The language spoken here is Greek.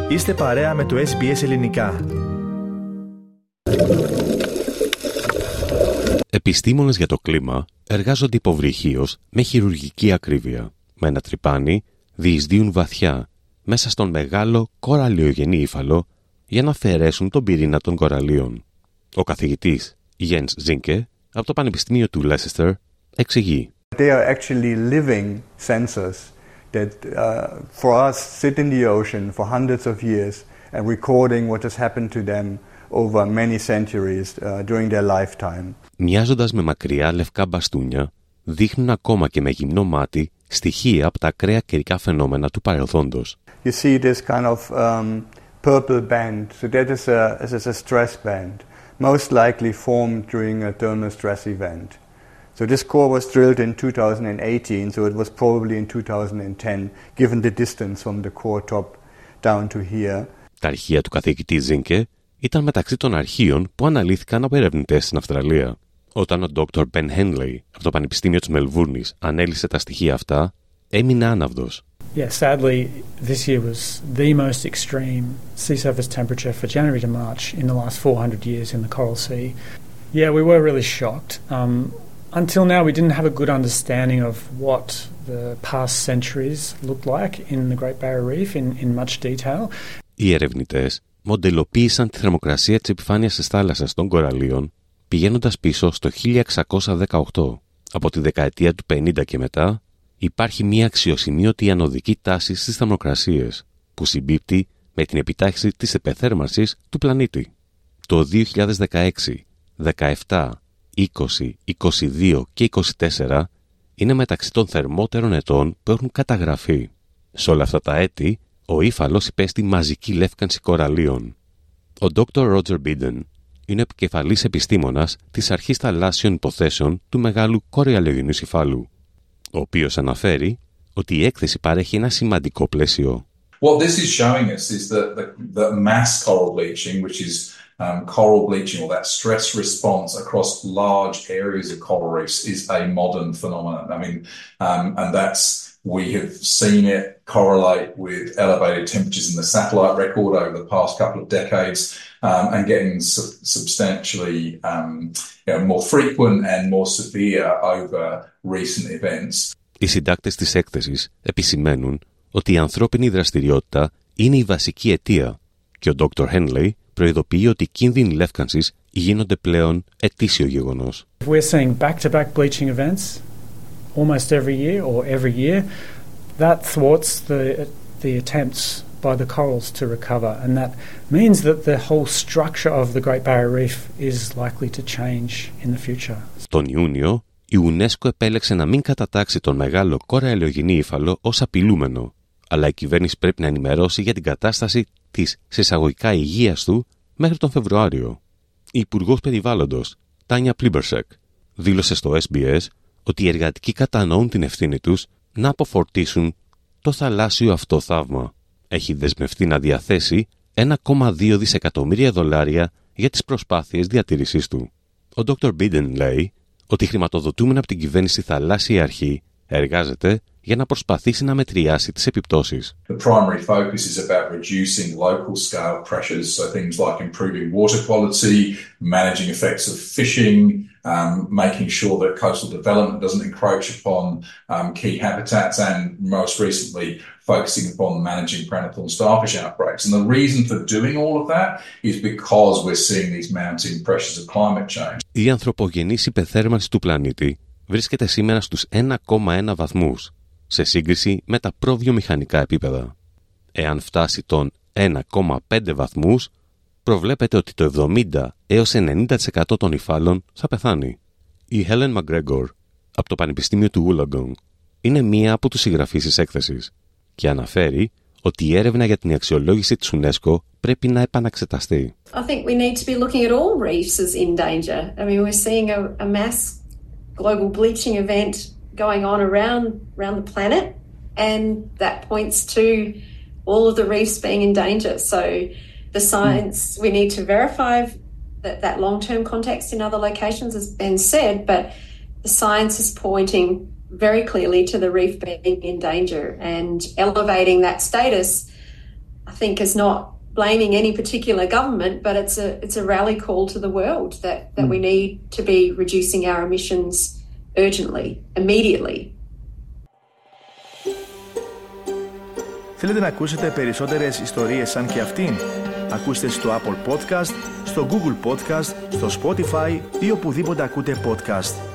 Είστε παρέα με το SBS Ελληνικά. Επιστήμονες για το κλίμα εργάζονται υποβρυχίως με χειρουργική ακρίβεια. Με ένα τρυπάνι διεισδύουν βαθιά μέσα στον μεγάλο κοραλιογενή ύφαλο για να αφαιρέσουν τον πυρήνα των κοραλίων. Ο καθηγητής Jens Zinke από το Πανεπιστήμιο του Leicester εξηγεί. They are actually living sensors that for us sit in the ocean for hundreds of years and recording what has happened to them over many centuries during their lifetime. Μοιάζοντας με μακριά λευκά μπαστούνια, δείχνουν ακόμα και με γυμνό μάτι στοιχεία από τα ακραία καιρικά φαινόμενα του παρελθόντος. You see this kind of purple band, so that is a stress band, most likely formed during a thermal stress event. So this core was drilled in 2018, so it was probably in 2010, given the distance from the core top down to here. Τα αρχεία του καθηγητή Zinke ήταν μεταξύ των αρχείων που αναλύθηκαν από ερευνητές στην Αυστραλία. Όταν ο Dr. Ben Henley από το Πανεπιστήμιο της Μελβούρνης ανέλησε τα στοιχεία αυτά, έμεινε άναυδος. Yeah, sadly, this year was the most extreme sea surface temperature for January to March in the last 400 years in the Coral Sea. Yeah, we were really shocked. Until now, we didn't have a good understanding of what the past centuries looked like in the Great Barrier Reef in much detail. Οι ερευνητές μοντελοποίησαν τη θερμοκρασία της επιφάνειας της θάλασσας των κοραλίων πηγαίνοντας πίσω στο 1618. Από τη δεκαετία του 50 και μετά υπάρχει μια αξιοσημείωτη ανωδική τάση στις θερμοκρασίες που συμπίπτει με την επιτάχυνση της επεθέρμανσης του πλανήτη. Το 2016, 17, 20, 22 και 24 είναι μεταξύ των θερμότερων ετών που έχουν καταγραφεί. Σε όλα αυτά τα έτη, ο ύφαλος υπέστη μαζική λεύκανση κοραλίων. Ο Dr. Roger Bidden είναι επικεφαλής επιστήμονας της Αρχής Θαλάσσιων Υποθέσεων του Μεγάλου Κοραλιογενούς Υφάλου, ο οποίος αναφέρει ότι η έκθεση παρέχει ένα σημαντικό πλαίσιο. What this is showing us is that mass coral bleaching, which is coral bleaching or that stress response across large areas of coral reefs, is a modern phenomenon. I mean, and we have seen it correlate with elevated temperatures in the satellite record over the past couple of decades, and getting substantially more frequent and more severe over recent events. Οι συντάκτες της έκθεσης επισημαίνουν ότι η ανθρώπινη δραστηριότητα είναι η βασική αιτία και ο Dr. Henley προειδοποιεί ότι οι κίνδυνοι λεύκανσης γίνονται πλέον ετήσιο γεγονός. We're seeing back-to-back bleaching events almost every year or every year. That thwarts the attempts by the corals to recover, and that means that the whole structure of the Great Barrier Reef is likely to change in the future. Τον Ιούνιο, η UNESCO επέλεξε να μην κατατάξει τον μεγάλο κοραλιογενή ύφαλο ως απειλούμενο, αλλά η κυβέρνηση πρέπει να ενημερώσει για την κατάσταση της συσσαγωγικά υγείας του μέχρι τον Φεβρουάριο. Η Υπουργός Περιβάλλοντος, Τάνια Πλίμπερσεκ, δήλωσε στο SBS ότι οι εργατικοί κατανοούν την ευθύνη τους να αποφορτίσουν το θαλάσσιο αυτό θαύμα. Έχει δεσμευτεί να διαθέσει $1,2 δισεκατομμύρια για τις προσπάθειες διατήρησής του. Ο Dr. Bidden λέει ότι χρηματοδοτούμενη από την κυβέρνηση θαλάσσια αρχή εργάζεται για να προσπαθήσει να μετριάσει τις επιπτώσεις. The primary focus is about reducing local scale pressures, so things like improving water quality, managing effects of fishing, making sure that coastal development doesn't encroach upon key habitats, and most recently focusing upon managing predator and starfish outbreaks. And the reason for doing all of that is because we're seeing these mounting pressures of climate change. Η ανθρωπογενής υπεθέρμανση του πλανήτη βρίσκεται σήμερα στους 1,1 βαθμούς, σε σύγκριση με τα προβιομηχανικά επίπεδα. Εάν φτάσει τον 1,5 βαθμούς, προβλέπεται ότι το 70 έως 90% των υφάλων θα πεθάνει. Η Helen McGregor από το Πανεπιστήμιο του Wollongong είναι μία από τους συγγραφείς της έκθεσης και αναφέρει ότι η έρευνα για την αξιολόγηση της UNESCO πρέπει να επαναξεταστεί. I think we need to be looking at all reefs as in danger. I mean, we're seeing a mass global bleaching event going on around the planet, and that points to all of the reefs being in danger. So the science, we need to verify that long-term context in other locations has been said, but the science is pointing very clearly to the reef being in danger, and elevating that status, I think, as not blaming any particular government, but it's a rally call to the world that we need to be reducing our emissions urgently, immediately. Θέλετε να ακούσετε περισσότερες ιστορίες σαν και αυτήν? Ακούστε στο Apple Podcast, στο Google Podcast, στο Spotify ή οπουδήποτε ακούτε podcast.